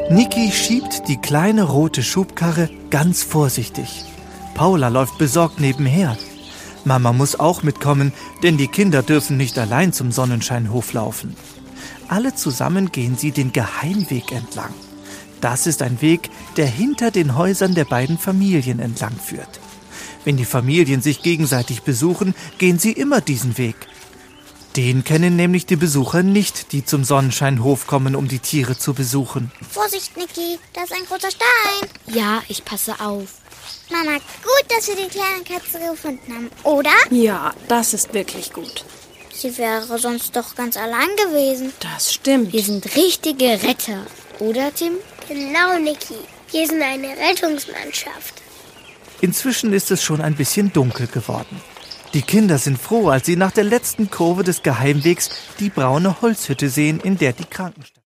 Niki schiebt die kleine rote Schubkarre ganz vorsichtig. Paula läuft besorgt nebenher. Mama muss auch mitkommen, denn die Kinder dürfen nicht allein zum Sonnenscheinhof laufen. Alle zusammen gehen sie den Geheimweg entlang. Das ist ein Weg, der hinter den Häusern der beiden Familien entlang führt. Wenn die Familien sich gegenseitig besuchen, gehen sie immer diesen Weg. Den kennen nämlich die Besucher nicht, die zum Sonnenscheinhof kommen, um die Tiere zu besuchen. Vorsicht, Niki, da ist ein großer Stein. Ja, ich passe auf. Mama, gut, dass wir die kleine Katze gefunden haben, oder? Ja, das ist wirklich gut. Sie wäre sonst doch ganz allein gewesen. Das stimmt. Wir sind richtige Retter, oder Tim? Genau, Niki. Wir sind eine Rettungsmannschaft. Inzwischen ist es schon ein bisschen dunkel geworden. Die Kinder sind froh, als sie nach der letzten Kurve des Geheimwegs die braune Holzhütte sehen, in der die Krankenstation